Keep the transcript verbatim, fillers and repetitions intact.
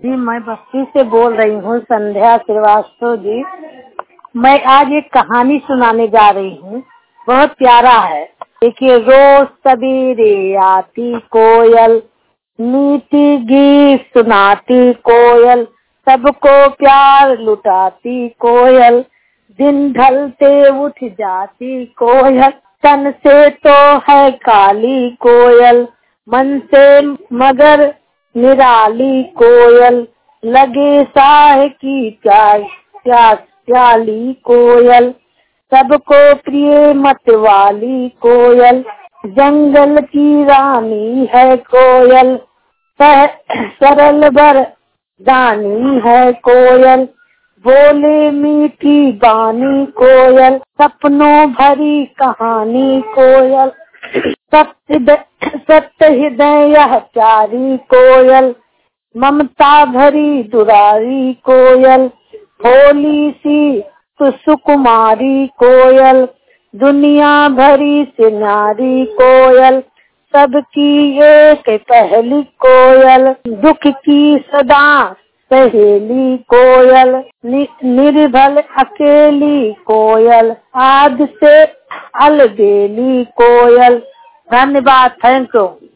जी, मैं बस्ती से बोल रही हूँ, संध्या श्रीवास्तव जी। मैं आज एक कहानी सुनाने जा रही हूँ, बहुत प्यारा है। देखिए, रोज सवेरे आती कोयल, मीठी गीत सुनाती कोयल, सबको प्यार लुटाती कोयल, दिन ढलते उठ जाती कोयल, तन से तो है काली कोयल, मन से मगर निराली कोयल, लगे साह की प्यास प्यास प्याली कोयल, सबको प्रिय मत वाली कोयल, जंगल की रानी है कोयल, सरल बर दानी है कोयल, बोले मीठी बानी कोयल, सपनों भरी कहानी कोयल, सत्य सत्य हृदय यह प्यारी कोयल, ममता भरी दुरारी कोयल, भोली सी सुकुमारी कोयल, दुनिया भरी से नारी कोयल, सबकी एक पहली कोयल, दुख की सदा सहेली कोयल, नि, निर्भल अकेली कोयल, आद से अलबेली कोयल। धन्यवाद, थैंक यू।